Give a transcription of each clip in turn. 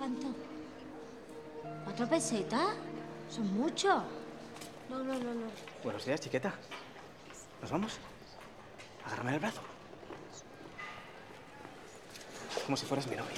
¿Cuánto? ¿4 pesetas? Son muchos. No. Buenos días, chiqueta. ¿Nos vamos? Agárrame el brazo. Como si fueras mi novia.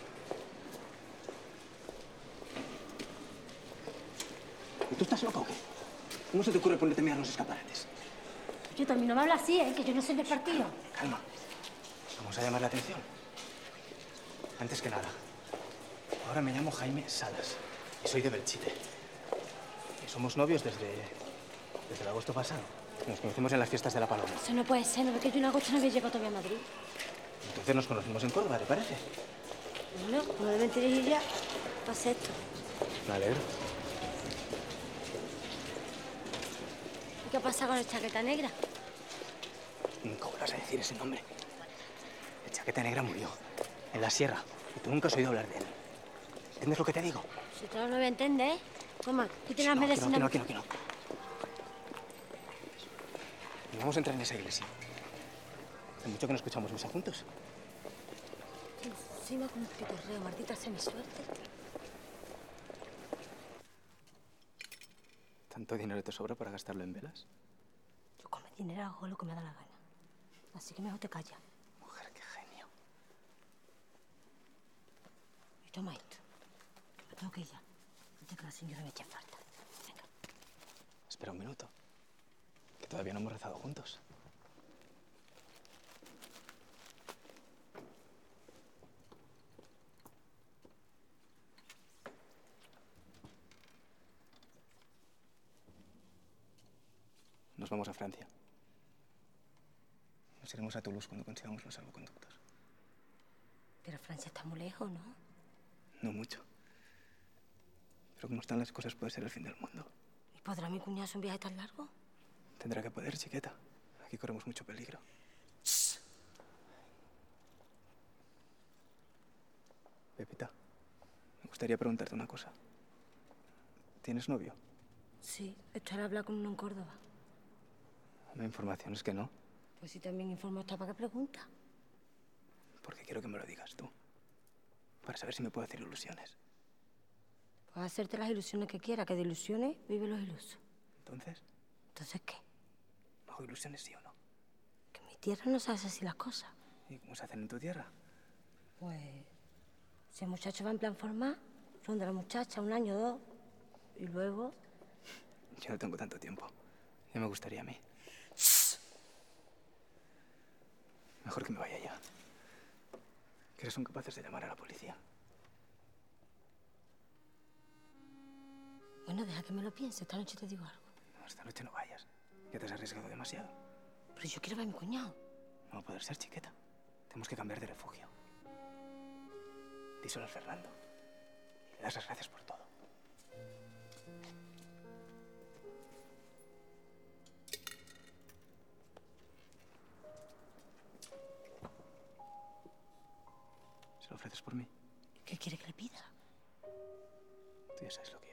¿Y tú estás loca o qué? ¿Cómo se te ocurre ponerte a mirar los escaparates? Yo también no me hablo así, ¿eh? Que yo no soy del partido. Calma. Vamos a llamar la atención. Antes que nada, ahora me llamo Jaime Salas y soy de Belchite. Y somos novios desde el agosto pasado. Nos conocimos en las fiestas de La Paloma. Eso no puede ser, ¿no? Porque yo en agosto no había llegado todavía a Madrid. Entonces nos conocimos en Córdoba, ¿te parece? Bueno, como deben tener ir ya, pasa esto. Me alegro. ¿Y qué pasa con el chaqueta negra? ¿Cómo vas a decir ese nombre? El chaqueta negra murió en la sierra y tú nunca has oído hablar de él. ¿Entiendes lo que te digo? Si tú no lo voy a entender, ¿eh? Toma, tú tienes las medicinas. No. Y vamos a entrar en esa iglesia. Hace mucho que no escuchamos misa juntos. Encima con un pitorreo, maldita sea mi suerte. ¿Tanto dinero te sobra para gastarlo en velas? Yo con mi dinero hago lo que me da la gana. Así que mejor te callas. Mujer, qué genio. Y toma esto, que me tengo que ir ya. Antes que la señora me eche falta. Venga. Espera un minuto, que todavía no hemos rezado juntos. Nos vamos a Francia. Nos iremos a Toulouse cuando consigamos los salvoconductos. Pero Francia está muy lejos, ¿no? No mucho. Pero como están las cosas puede ser el fin del mundo. ¿Y podrá mi cuñado hacer un viaje tan largo? Tendrá que poder, chiqueta. Aquí corremos mucho peligro. Shh. Pepita, me gustaría preguntarte una cosa. ¿Tienes novio? Sí, esto era hablar con uno en Córdoba. Me informaciones que no. Pues si también informo esta, ¿para qué pregunta? Porque quiero que me lo digas tú. Para saber si me puedo hacer ilusiones. Puedes hacerte las ilusiones que quieras, que de ilusiones vive los ilusos. ¿Entonces? ¿Entonces qué? ¿Me hago ilusiones, sí o no? Que en mi tierra no se hace así las cosas. ¿Y cómo se hacen en tu tierra? Pues, si el muchacho va en plan formal, ronda la muchacha 1 año, 2, y luego... Yo no tengo tanto tiempo. Ya me gustaría a mí. Mejor que me vaya ya. ¿Que son capaces de llamar a la policía? Bueno, deja que me lo piense. Esta noche te digo algo. No, esta noche no vayas. Ya te has arriesgado demasiado. Pero yo quiero ver a mi cuñado. No va a poder ser, chiqueta. Tenemos que cambiar de refugio. Díselo al Fernando. Y le das las gracias por todo. ¿Se lo ofreces por mí? ¿Qué quiere que le pida? Tú ya sabes lo que